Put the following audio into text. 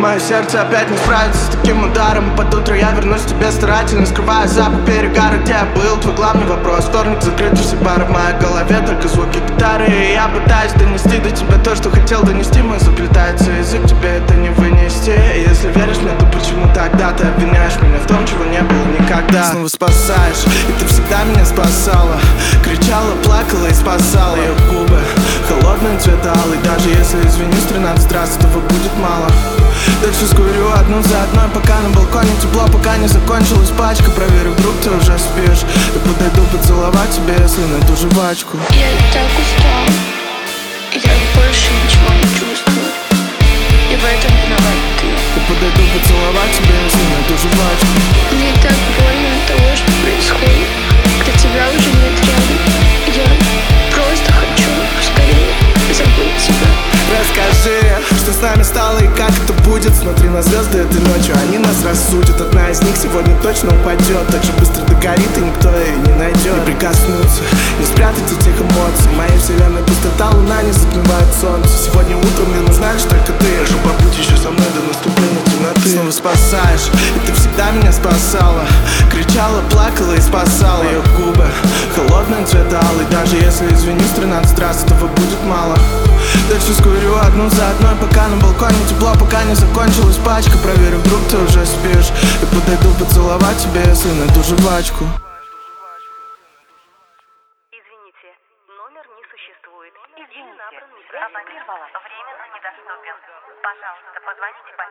Мое сердце опять не справится с таким ударом. Под утро я вернусь к тебе, старательно скрывая запах перегара. Где я был, твой главный вопрос. Вторник закрыты все бары, в моей голове только звуки гитары. И я пытаюсь донести до тебя то, что хотел донести. Мой заплетается язык, тебе это не вынести. И если веришь мне, то почему тогда ты обвиняешь меня в том, чего не было никогда? Снова спасаешь, и ты всегда меня спасала. Кричала, плакала и спасала. Ее губы холодные, цвета алый. Даже если извинюсь 13 раз, этого будет мало. Дальше скурю одну за одной, пока на балконе тепло, пока не закончилась пачка. Проверю, вдруг ты уже спишь. Я подойду поцеловать тебя, если найду жвачку. Я так устал, я больше ничего не чувствую, и в этом виноват ты. Я подойду поцеловать тебя, если найду жвачку. Мне так больно от того, что происходит, когда тебя уже нет рядом. Я просто хочу скорее забыть тебя. Расскажи, что с нами стало и как это будет. Смотри на звезды этой ночью, они нас рассудят. Одна из них сегодня точно упадет, так же быстро догорит, и никто ее не найдет. Не прикоснуться, не спрятать этих эмоций. В моей вселенной пустота, луна не затмевает солнце. Сегодня утром мне нужна лишь только ты. Прошу, побудь еще со мной до наступления темноты. Снова спасаешь, и ты всегда меня спасала. Кричала, плакала и спасала. Ее губы холодные, цвета алый. Даже если извинюсь 13 раз, этого будет мало. Дальше скурю одну за одной, пока на балконе тепло, пока не закончилась пачка. Проверю, вдруг ты уже спишь. И подойду поцеловать тебя, если найду жвачку. Извините, номер не существует. Извините, связь прервалась. Временно недоступен. Пожалуйста, позвоните по